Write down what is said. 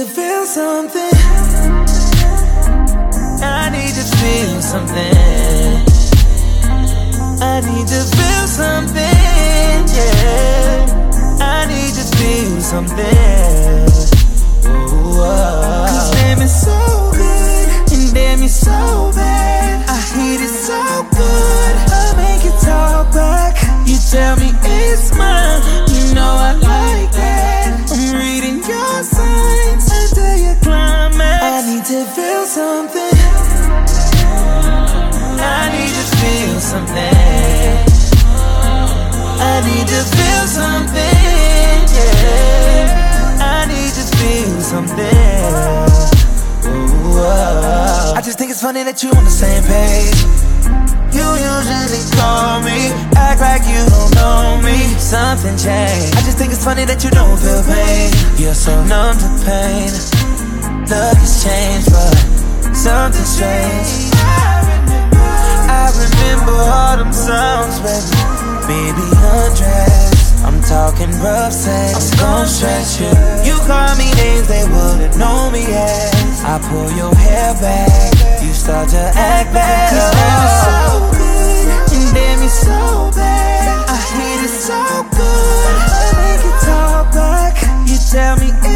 feel something. I need to feel something. I need to feel something, yeah. I need to feel something. Ooh, cause damn it's so good, and damn you're so bad. I hate it so good, I make it talk back. You tell me it's mine, you know I like that. I'm reading your signs until you climax. I need to feel something. I need to feel something. I need to feel something, yeah. I need to feel something. Ooh, I just think it's funny that you on the same page. You usually call me, act like you don't know me. Something changed. I just think it's funny that you don't feel pain. You're so numb to pain. Love has changed, but something strange. I remember all them songs, baby. Baby, undress. I'm talking rough sex. I'm gon' stretch you. You call me names they wouldn't know me as. I pull your hair back. You start to act bad. Cause damn it's so good, and damn you're so bad. I hate it so good, I make it talk back. You tell me